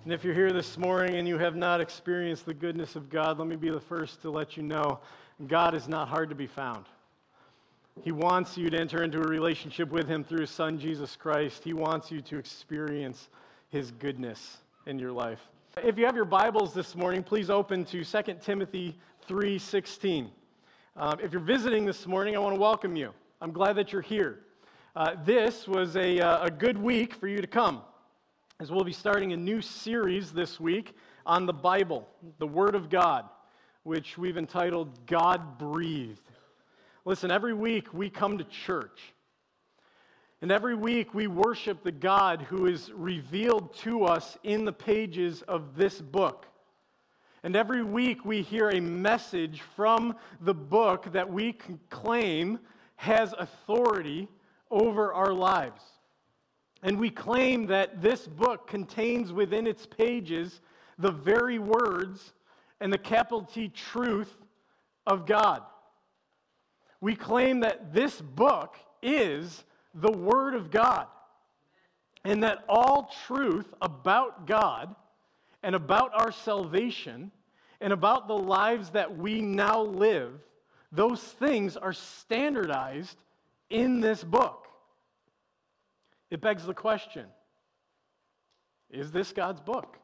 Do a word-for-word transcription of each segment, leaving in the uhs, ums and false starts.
And if you're here this morning and you have not experienced the goodness of God, let me be the first to let you know God is not hard to be found. He wants you to enter into a relationship with Him through His Son, Jesus Christ. He wants you to experience His goodness in your life. If you have your Bibles this morning, please open to Second Timothy three sixteen. Um, if you're visiting this morning, I want to welcome you. I'm glad that you're here. Uh, this was a, uh, a good week for you to come, as we'll be starting a new series this week on the Bible, the Word of God, which we've entitled God Breathed. Listen, every week we come to church, and every week we worship the God who is revealed to us in the pages of this book. And every week we hear a message from the book that we can claim has authority over our lives. And we claim that this book contains within its pages the very words and the capital T truth of God. We claim that this book is the Word of God, and that all truth about God and about our salvation and about the lives that we now live, those things are standardized in this book. It begs the question, is this God's book?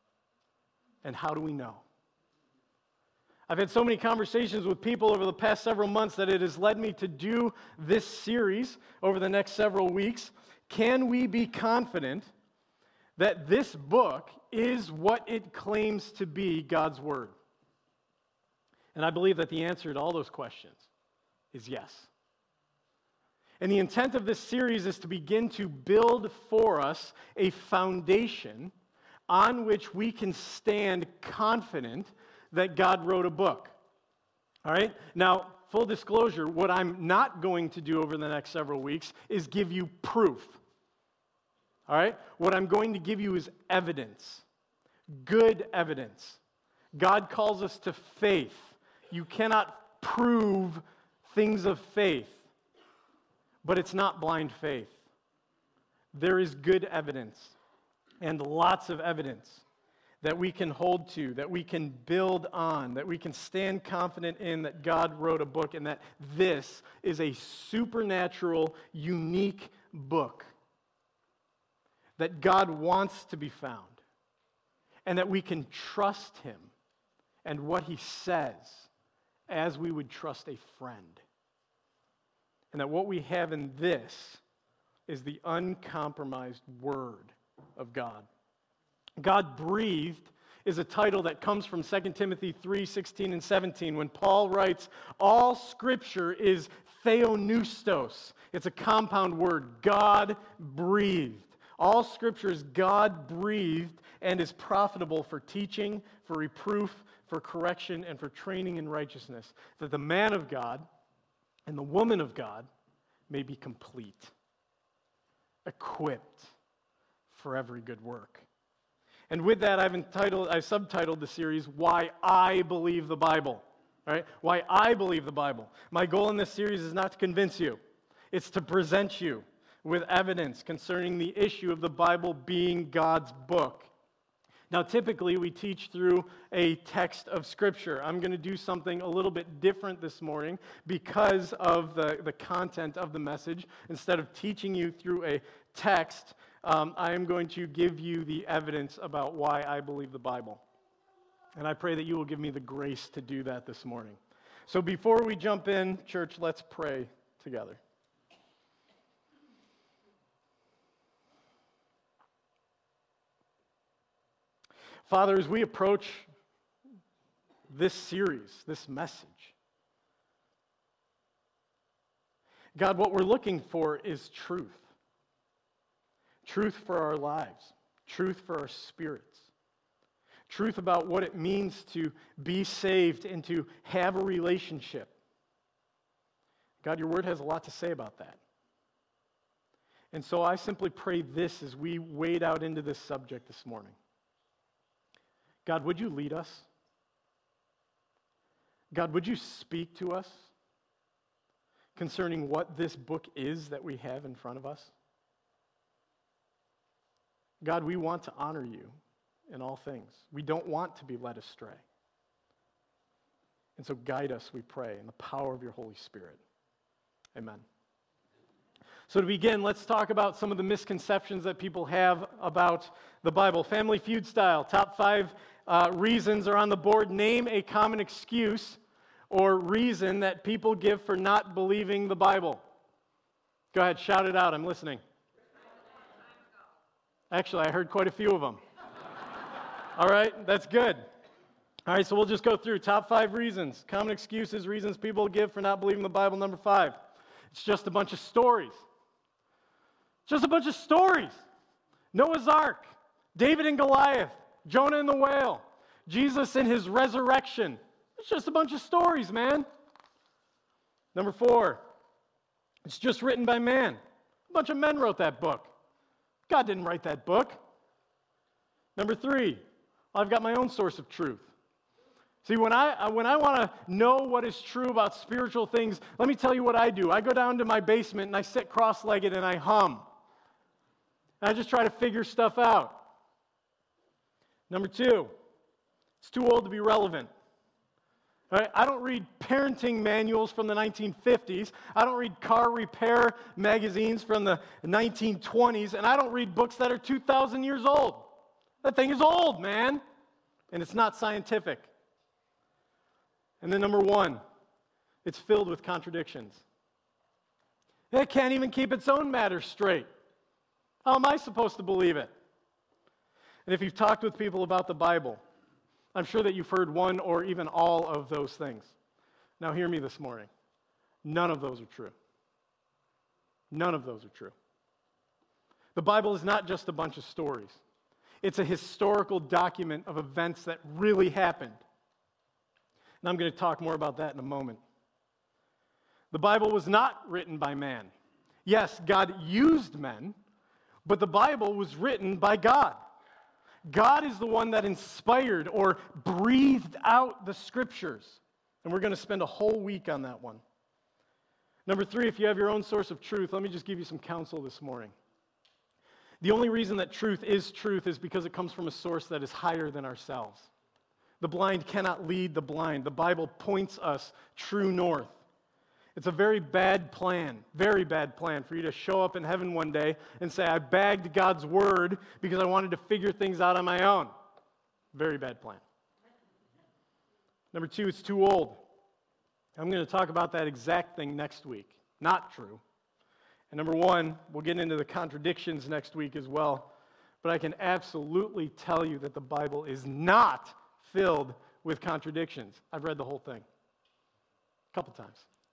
And how do we know? I've had so many conversations with people over the past several months that it has led me to do this series over the next several weeks. Can we be confident that this book is what it claims to be, God's Word? And I believe that the answer to all those questions is yes. And the intent of this series is to begin to build for us a foundation on which we can stand confident that God wrote a book. All right? Now, full disclosure, what I'm not going to do over the next several weeks is give you proof. All right? What I'm going to give you is evidence. Good evidence. God calls us to faith. You cannot prove things of faith, but it's not blind faith. There is good evidence and lots of evidence that we can hold to, that we can build on, that we can stand confident in that God wrote a book and that this is a supernatural, unique book that God wants to be found and that we can trust Him and what He says as we would trust a friend. And that what we have in this is the uncompromised Word of God. God breathed is a title that comes from Second Timothy three sixteen and seventeen when Paul writes, all Scripture is theopneustos. It's a compound word, God breathed. All Scripture is God breathed and is profitable for teaching, for reproof, for correction, and for training in righteousness, that the man of God and the woman of God may be complete, equipped for every good work. And with that, I've entitled, I subtitled the series, Why I Believe the Bible. All right? Why I believe the Bible. My goal in this series is not to convince you. It's to present you with evidence concerning the issue of the Bible being God's book. Now, typically, we teach through a text of Scripture. I'm going to do something a little bit different this morning because of the, the content of the message. Instead of teaching you through a text, um, I am going to give you the evidence about why I believe the Bible. And I pray that you will give me the grace to do that this morning. So before we jump in, church, let's pray together. Father, as we approach this series, this message, God, what we're looking for is truth. Truth for our lives. Truth for our spirits. Truth about what it means to be saved and to have a relationship. God, your word has a lot to say about that. And so I simply pray this as we wade out into this subject this morning. God, would you lead us? God, would you speak to us concerning what this book is that we have in front of us? God, we want to honor you in all things. We don't want to be led astray. And so guide us, we pray, in the power of your Holy Spirit. Amen. So to begin, let's talk about some of the misconceptions that people have about the Bible. Family Feud style, top five uh, reasons are on the board. Name a common excuse or reason that people give for not believing the Bible. Go ahead, shout it out, I'm listening. Actually, I heard quite a few of them. All right, that's good. All right, so we'll just go through top five reasons. Common excuses, reasons people give for not believing the Bible. Number five, it's just a bunch of stories. Just a bunch of stories. Noah's Ark, David and Goliath, Jonah and the whale, Jesus and his resurrection. It's just a bunch of stories, man. Number four, it's just written by man. A bunch of men wrote that book. God didn't write that book. Number three, I've got my own source of truth. See, when I when I want to know what is true about spiritual things, let me tell you what I do. I go down to my basement and I sit cross-legged and I hum. And I just try to figure stuff out. Number two, it's too old to be relevant. All right? I don't read parenting manuals from the nineteen fifties. I don't read car repair magazines from the nineteen twenties. And I don't read books that are two thousand years old. That thing is old, man. And it's not scientific. And then number one, it's filled with contradictions. It can't even keep its own matter straight. How am I supposed to believe it? And if you've talked with people about the Bible, I'm sure that you've heard one or even all of those things. Now hear me this morning. None of those are true. None of those are true. The Bible is not just a bunch of stories. It's a historical document of events that really happened. And I'm going to talk more about that in a moment. The Bible was not written by man. Yes, God used men, but the Bible was written by God. God is the one that inspired or breathed out the Scriptures. And we're going to spend a whole week on that one. Number three, if you have your own source of truth, let me just give you some counsel this morning. The only reason that truth is truth is because it comes from a source that is higher than ourselves. The blind cannot lead the blind. The Bible points us true north. It's a very bad plan, very bad plan for you to show up in heaven one day and say, I bagged God's word because I wanted to figure things out on my own. Very bad plan. Number two, it's too old. I'm going to talk about that exact thing next week. Not true. And number one, we'll get into the contradictions next week as well. But I can absolutely tell you that the Bible is not filled with contradictions. I've read the whole thing a couple times.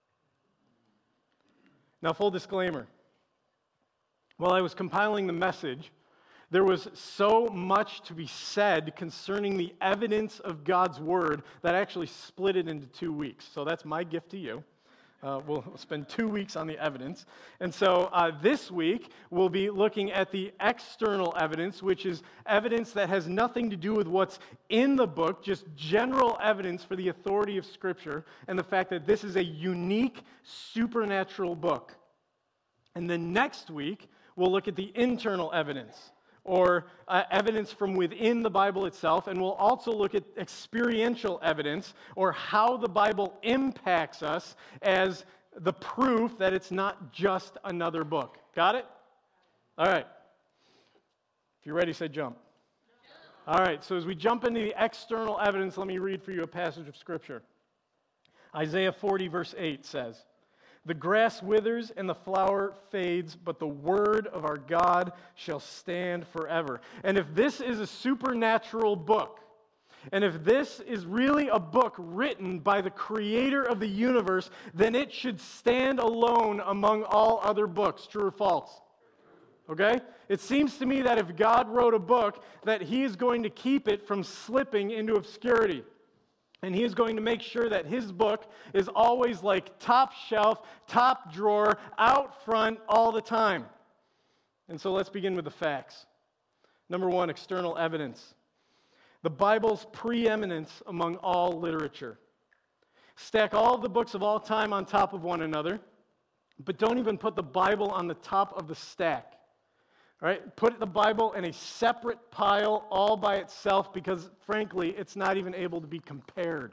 Now, full disclaimer. While I was compiling the message, there was so much to be said concerning the evidence of God's word that I actually split it into two weeks. So that's my gift to you. Uh, we'll spend two weeks on the evidence. And so uh, this week, we'll be looking at the external evidence, which is evidence that has nothing to do with what's in the book, just general evidence for the authority of Scripture and the fact that this is a unique supernatural book. And then next week, we'll look at the internal evidence, or uh, evidence from within the Bible itself, and we'll also look at experiential evidence, or how the Bible impacts us as the proof that it's not just another book. Got it? All right. If you're ready, say jump. All right, so as we jump into the external evidence, let me read for you a passage of Scripture. Isaiah forty, verse eight says, the grass withers and the flower fades, but the word of our God shall stand forever. And if this is a supernatural book, and if this is really a book written by the creator of the universe, then it should stand alone among all other books. True or false? Okay? It seems to me that if God wrote a book, that he is going to keep it from slipping into obscurity. And he is going to make sure that his book is always like top shelf, top drawer, out front all the time. And so let's begin with the facts. Number one, external evidence. The Bible's preeminence among all literature. Stack all the books of all time on top of one another, but don't even put the Bible on the top of the stack. All right? Put the Bible in a separate pile all by itself because, frankly, it's not even able to be compared.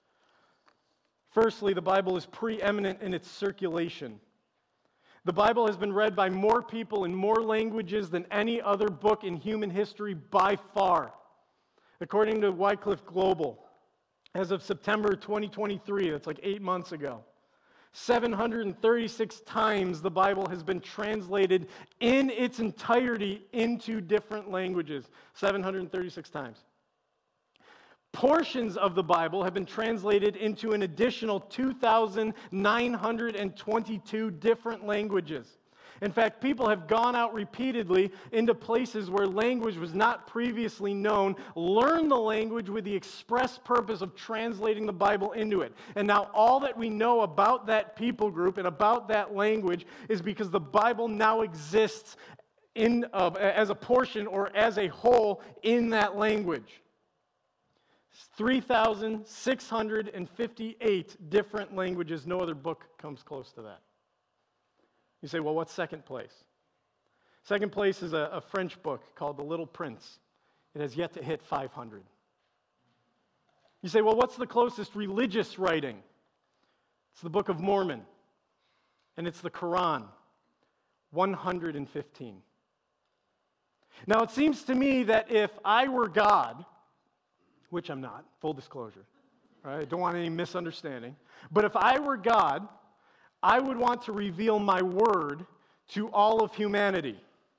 Firstly, the Bible is preeminent in its circulation. The Bible has been read by more people in more languages than any other book in human history by far. According to Wycliffe Global, as of September twenty twenty-three, that's like eight months ago, seven hundred thirty-six times the Bible has been translated in its entirety into different languages. seven hundred thirty-six times. Portions of the Bible have been translated into an additional two thousand nine hundred twenty-two different languages. In fact, people have gone out repeatedly into places where language was not previously known, learned the language with the express purpose of translating the Bible into it. And now all that we know about that people group and about that language is because the Bible now exists in uh, as a portion or as a whole in that language. three thousand six hundred fifty-eight different languages. No other book comes close to that. You say, well, what's second place? Second place is a, a French book called The Little Prince. It has yet to hit five hundred. You say, well, what's the closest religious writing? It's the Book of Mormon, and it's the Quran, one hundred fifteen. Now, it seems to me that if I were God, which I'm not, full disclosure, right? I don't want any misunderstanding, but if I were God, I would want to reveal my word to all of humanity.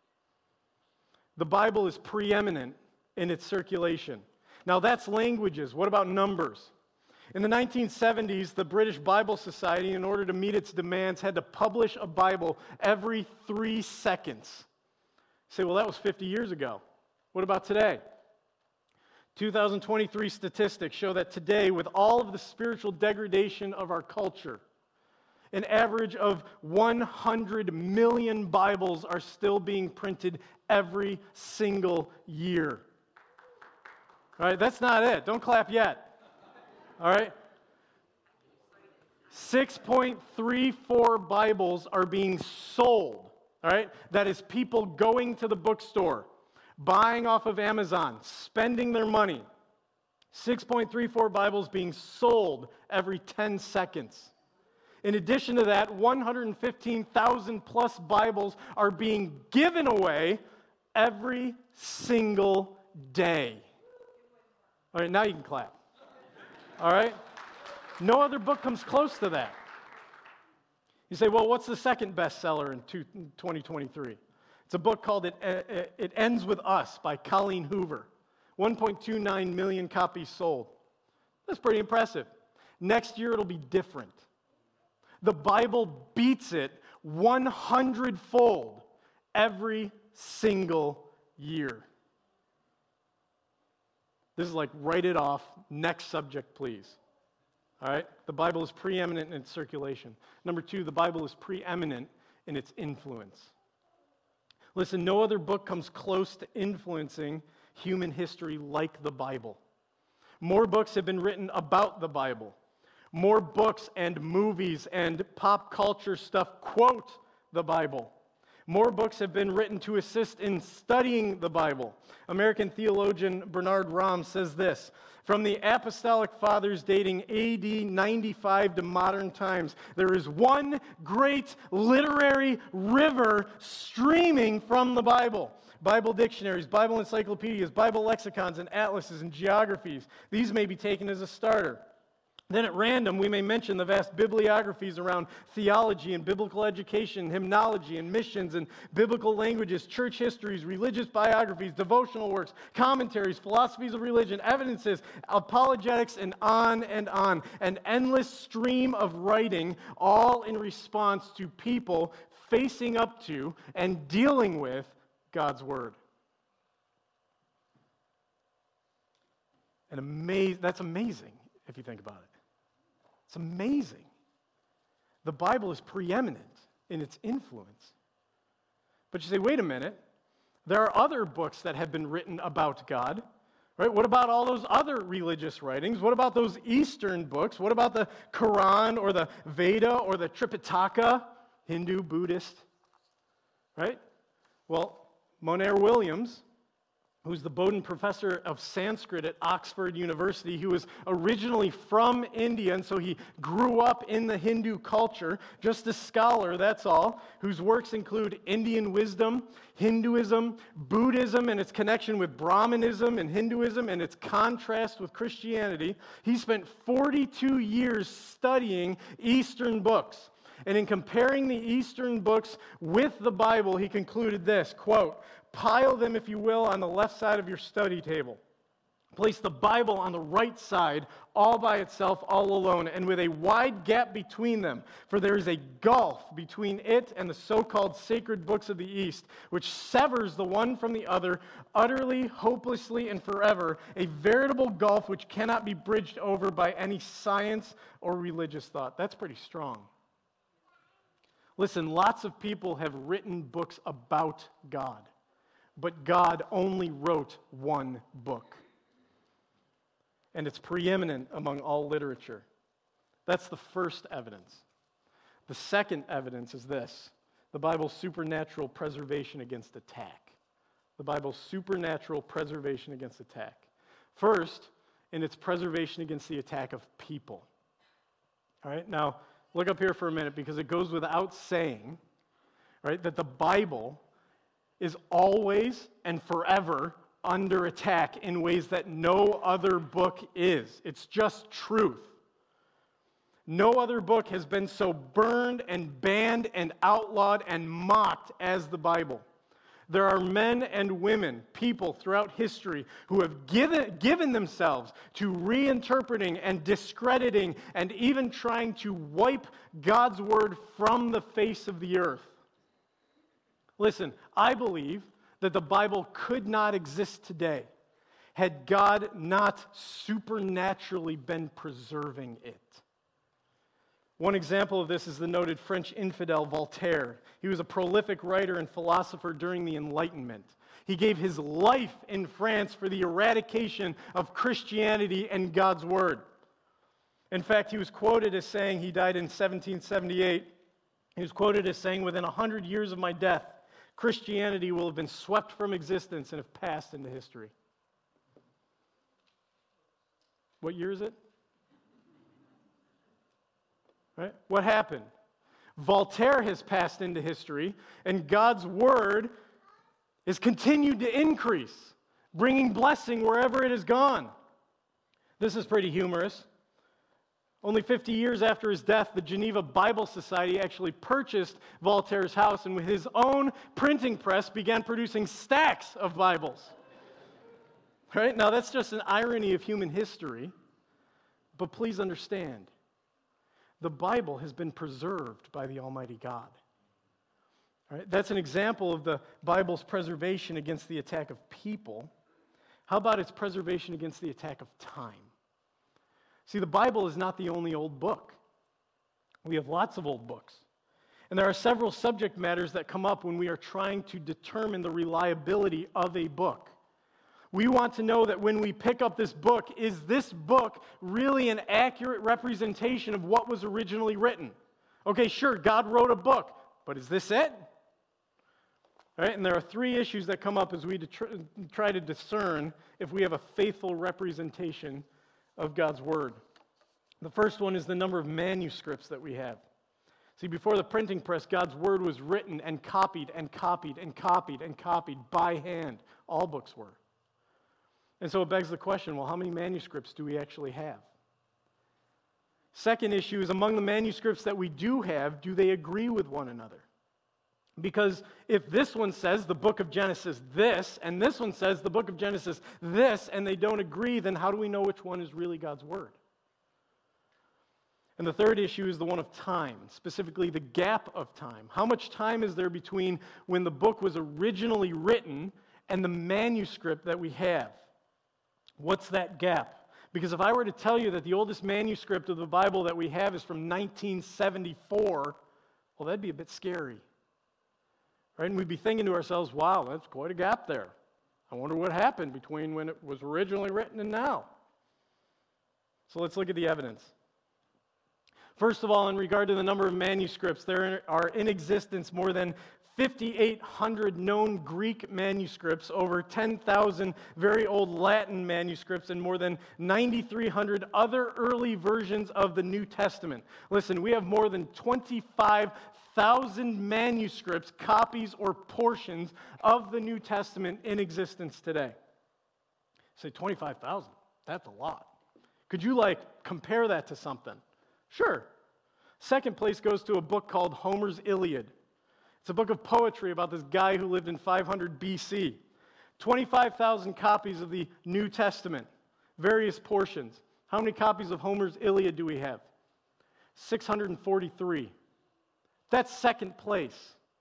The Bible is preeminent in its circulation. Now that's languages. What about numbers? In the nineteen seventies, the British Bible Society, in order to meet its demands, had to publish a Bible every three seconds. You say, well, that was fifty years ago. What about today? two thousand twenty-three statistics show that today, with all of the spiritual degradation of our culture, an average of one hundred million Bibles are still being printed every single year. All right, that's not it. Don't clap yet. All right? six point three four Bibles are being sold. All right? That is people going to the bookstore, buying off of Amazon, spending their money. six point three four Bibles being sold every ten seconds. In addition to that, one hundred fifteen thousand plus Bibles are being given away every single day. All right, now you can clap. All right? No other book comes close to that. You say, well, what's the second bestseller in twenty twenty-three? It's a book called It, It Ends With Us by Colleen Hoover. one point two nine million copies sold. That's pretty impressive. Next year, it'll be different. The Bible beats it one hundred fold every single year. This is like, write it off. Next subject, please. All right? The Bible is preeminent in its circulation. Number two, the Bible is preeminent in its influence. Listen, no other book comes close to influencing human history like the Bible. More books have been written about the Bible. More books and movies and pop culture stuff quote the Bible. More books have been written to assist in studying the Bible. American theologian Bernard Rahm says this: from the Apostolic Fathers dating A D ninety-five to modern times, there is one great literary river streaming from the Bible. Bible dictionaries, Bible encyclopedias, Bible lexicons, and atlases and geographies. These may be taken as a starter. Then at random, we may mention the vast bibliographies around theology and biblical education, hymnology and missions and biblical languages, church histories, religious biographies, devotional works, commentaries, philosophies of religion, evidences, apologetics, and on and on. An endless stream of writing, all in response to people facing up to and dealing with God's Word. And amaz- that's amazing if you think about it. It's amazing. The Bible is preeminent in its influence. But you say, wait a minute, there are other books that have been written about God, right? What about all those other religious writings? What about those Eastern books? What about the Quran or the Veda or the Tripitaka, Hindu, Buddhist, right? Well, Monair Williams, who's the Bowdoin Professor of Sanskrit at Oxford University, who was originally from India, and so he grew up in the Hindu culture, just a scholar, that's all, whose works include Indian wisdom, Hinduism, Buddhism, and its connection with Brahmanism and Hinduism, and its contrast with Christianity. He spent forty-two years studying Eastern books. And in comparing the Eastern books with the Bible, he concluded this, quote, "Pile them, if you will, on the left side of your study table. Place the Bible on the right side, all by itself, all alone, and with a wide gap between them. For there is a gulf between it and the so-called sacred books of the East, which severs the one from the other, utterly, hopelessly, and forever, a veritable gulf which cannot be bridged over by any science or religious thought." That's pretty strong. Listen, lots of people have written books about God, but God only wrote one book. And it's preeminent among all literature. That's the first evidence. The second evidence is this: the Bible's supernatural preservation against attack. The Bible's supernatural preservation against attack. First, in its preservation against the attack of people. All right, now, look up here for a minute, because it goes without saying, right, that the Bible is always and forever under attack in ways that no other book is. It's just truth. No other book has been so burned and banned and outlawed and mocked as the Bible. There are men and women, people throughout history, who have given, given themselves to reinterpreting and discrediting and even trying to wipe God's word from the face of the earth. Listen, I believe that the Bible could not exist today had God not supernaturally been preserving it. One example of this is the noted French infidel Voltaire. He was a prolific writer and philosopher during the Enlightenment. He gave his life in France for the eradication of Christianity and God's word. In fact, he was quoted as saying, he died in seventeen seventy-eight, he was quoted as saying, "Within a hundred years of my death, Christianity will have been swept from existence and have passed into history." What year is it? Right? What happened? Voltaire has passed into history, and God's word has continued to increase, bringing blessing wherever it has gone. This is pretty humorous. Only fifty years after his death, the Geneva Bible Society actually purchased Voltaire's house, and with his own printing press began producing stacks of Bibles. Right? Now, that's just an irony of human history, but please understand, the Bible has been preserved by the Almighty God. All right? That's an example of the Bible's preservation against the attack of people. How about its preservation against the attack of time? See, the Bible is not the only old book. We have lots of old books. And there are several subject matters that come up when we are trying to determine the reliability of a book. We want to know that when we pick up this book, is this book really an accurate representation of what was originally written? Okay, sure, God wrote a book, but is this it? All right, and there are three issues that come up as we det- try to discern if we have a faithful representation of God's word. The first one is the number of manuscripts that we have. See, before the printing press, God's word was written and copied and copied and copied and copied by hand. All books were. And so it begs the question, well, how many manuscripts do we actually have? Second issue is, among the manuscripts that we do have, do they agree with one another? Because if this one says the book of Genesis this, and this one says the book of Genesis this, and they don't agree, then how do we know which one is really God's word? And the third issue is the one of time, specifically the gap of time. How much time is there between when the book was originally written and the manuscript that we have? What's that gap? Because if I were to tell you that the oldest manuscript of the Bible that we have is from nineteen seventy-four, well, that'd be a bit scary. Right? And we'd be thinking to ourselves, wow, that's quite a gap there. I wonder what happened between when it was originally written and now. So let's look at the evidence. First of all, in regard to the number of manuscripts, there are in existence more than fifty-eight hundred known Greek manuscripts, over ten thousand very old Latin manuscripts, and more than nine thousand three hundred other early versions of the New Testament. Listen, we have more than twenty-five thousand manuscripts, copies, or portions of the New Testament in existence today. Say twenty-five thousand. That's a lot. Could you, like, compare that to something? Sure. Second place goes to a book called Homer's Iliad. It's a book of poetry about this guy who lived in five hundred B C. twenty-five thousand copies of the New Testament, various portions. How many copies of Homer's Iliad do we have? six hundred forty-three. That's second place.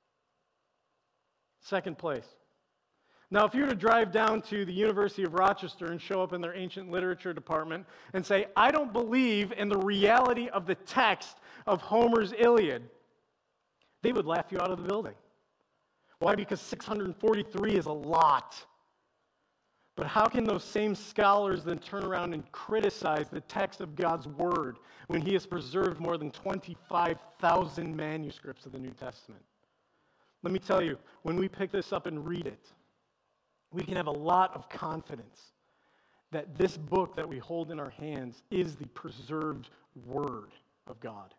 Second place. Now, if you were to drive down to the University of Rochester and show up in their ancient literature department and say, I don't believe in the reality of the text of Homer's Iliad, they would laugh you out of the building. Why? Because six hundred forty-three is a lot. But how can those same scholars then turn around and criticize the text of God's Word when He has preserved more than twenty-five thousand manuscripts of the New Testament? Let me tell you, when we pick this up and read it, we can have a lot of confidence that this book that we hold in our hands is the preserved Word of God.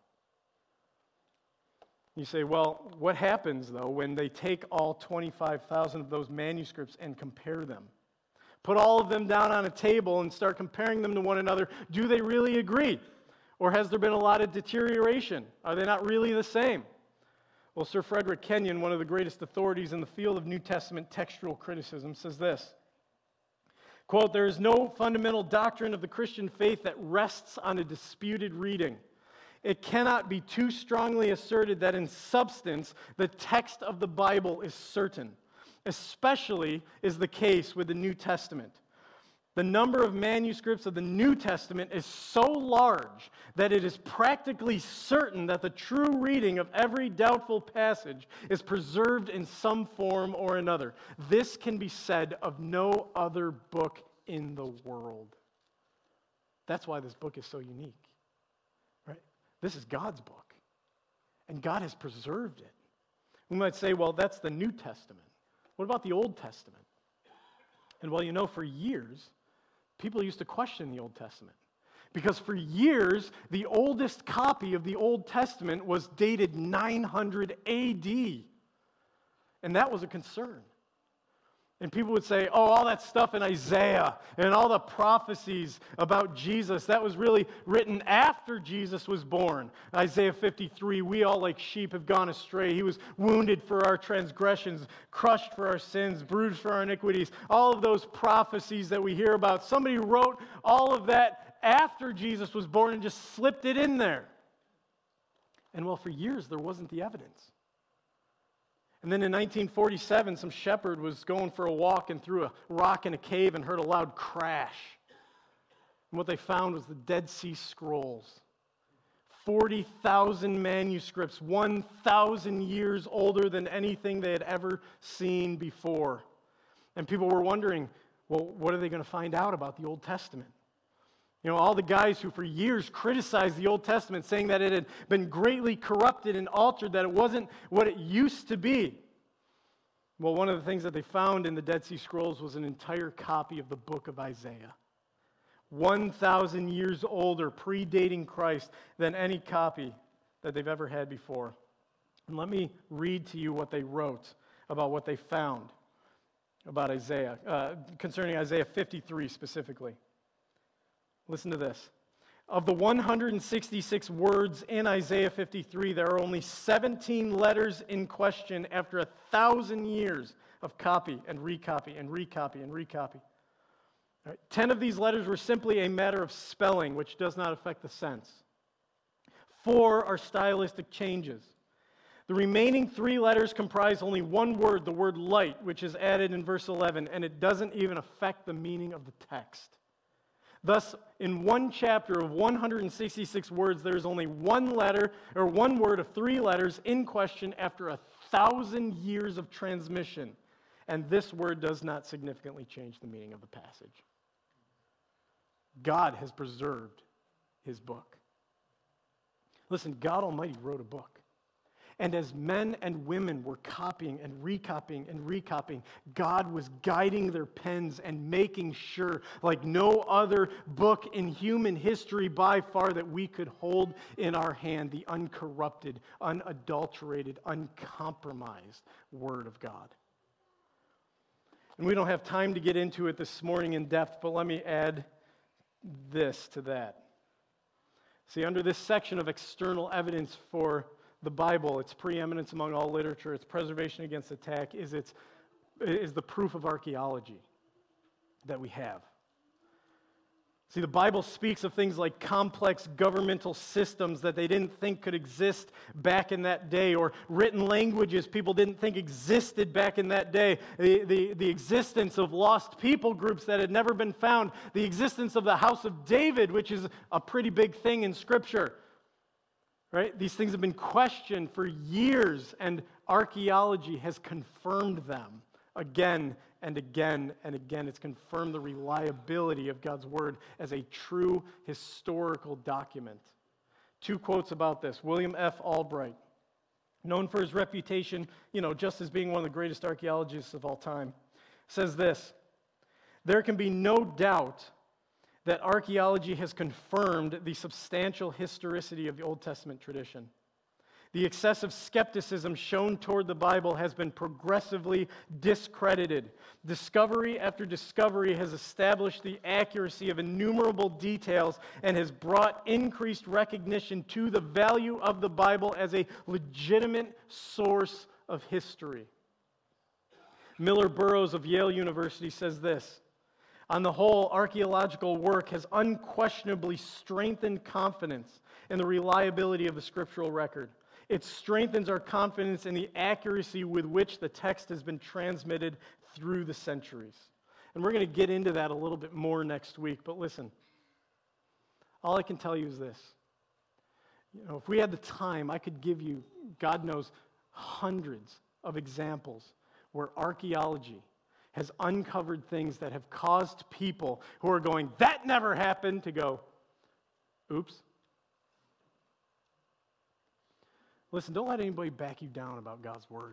You say, well, what happens, though, when they take all twenty-five thousand of those manuscripts and compare them? Put all of them down on a table and start comparing them to one another. Do they really agree? Or has there been a lot of deterioration? Are they not really the same? Well, Sir Frederick Kenyon, one of the greatest authorities in the field of New Testament textual criticism, says this, quote, there is no fundamental doctrine of the Christian faith that rests on a disputed reading. It cannot be too strongly asserted that in substance the text of the Bible is certain. Especially is the case with the New Testament. The number of manuscripts of the New Testament is so large that it is practically certain that the true reading of every doubtful passage is preserved in some form or another. This can be said of no other book in the world. That's why this book is so unique. Right? This is God's book, and God has preserved it. We might say, well, that's the New Testament. What about the Old Testament? And well, you know, for years, people used to question the Old Testament. Because for years, the oldest copy of the Old Testament was dated nine hundred A D. And that was a concern. And people would say, oh, all that stuff in Isaiah and all the prophecies about Jesus, that was really written after Jesus was born. Isaiah fifty-three, we all like sheep have gone astray. He was wounded for our transgressions, crushed for our sins, bruised for our iniquities. All of those prophecies that we hear about, somebody wrote all of that after Jesus was born and just slipped it in there. And well, for years, there wasn't the evidence. And then in nineteen forty-seven, some shepherd was going for a walk and threw a rock in a cave and heard a loud crash. And what they found was the Dead Sea Scrolls. forty thousand manuscripts, one thousand years older than anything they had ever seen before. And people were wondering, well, what are they going to find out about the Old Testament? You know, all the guys who for years criticized the Old Testament, saying that it had been greatly corrupted and altered, that it wasn't what it used to be. Well, one of the things that they found in the Dead Sea Scrolls was an entire copy of the book of Isaiah. one thousand years older, predating Christ, than any copy that they've ever had before. And let me read to you what they wrote about what they found about Isaiah, uh, concerning Isaiah fifty-three specifically. Listen to this. Of the one hundred sixty-six words in Isaiah fifty-three, there are only seventeen letters in question after a thousand years of copy and recopy and recopy and recopy. All right. Ten of these letters were simply a matter of spelling, which does not affect the sense. Four are stylistic changes. The remaining three letters comprise only one word, the word light, which is added in verse eleven, and it doesn't even affect the meaning of the text. Thus, in one chapter of one hundred sixty-six words, there is only one letter, or one word of three letters in question after a thousand years of transmission. And this word does not significantly change the meaning of the passage. God has preserved His book. Listen, God Almighty wrote a book. And as men and women were copying and recopying and recopying, God was guiding their pens and making sure, like no other book in human history by far, that we could hold in our hand the uncorrupted, unadulterated, uncompromised Word of God. And we don't have time to get into it this morning in depth, but let me add this to that. See, under this section of external evidence for the Bible, its preeminence among all literature, its preservation against attack, is, its, is the proof of archaeology that we have. See, the Bible speaks of things like complex governmental systems that they didn't think could exist back in that day, or written languages people didn't think existed back in that day, the, the, the existence of lost people groups that had never been found, the existence of the house of David, which is a pretty big thing in Scripture. Right? These things have been questioned for years, and archaeology has confirmed them again and again and again. It's confirmed the reliability of God's Word as a true historical document. Two quotes about this. William F. Albright, known for his reputation, you know, just as being one of the greatest archaeologists of all time, says this: "There can be no doubt that archaeology has confirmed the substantial historicity of the Old Testament tradition. The excessive skepticism shown toward the Bible has been progressively discredited. Discovery after discovery has established the accuracy of innumerable details and has brought increased recognition to the value of the Bible as a legitimate source of history." Miller Burrows of Yale University says this: "On the whole, archaeological work has unquestionably strengthened confidence in the reliability of the scriptural record. It strengthens our confidence in the accuracy with which the text has been transmitted through the centuries." And we're going to get into that a little bit more next week, but listen, all I can tell you is this. You know, if we had the time, I could give you, God knows, hundreds of examples where archaeology has uncovered things that have caused people who are going, "That never happened," to go, "Oops." Listen, don't let anybody back you down about God's Word.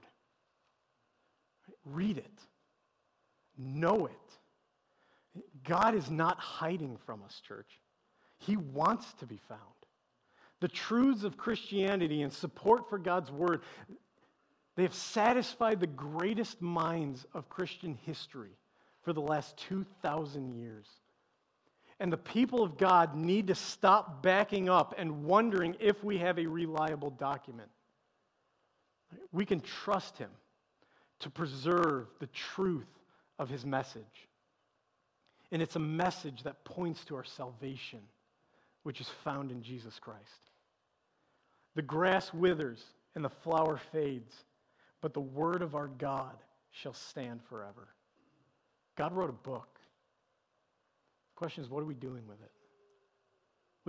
Read it. Know it. God is not hiding from us, church. He wants to be found. The truths of Christianity and support for God's Word, they have satisfied the greatest minds of Christian history for the last two thousand years. And the people of God need to stop backing up and wondering if we have a reliable document. We can trust Him to preserve the truth of His message. And it's a message that points to our salvation, which is found in Jesus Christ. The grass withers and the flower fades, but the word of our God shall stand forever. God wrote a book. The question is, what are we doing with it?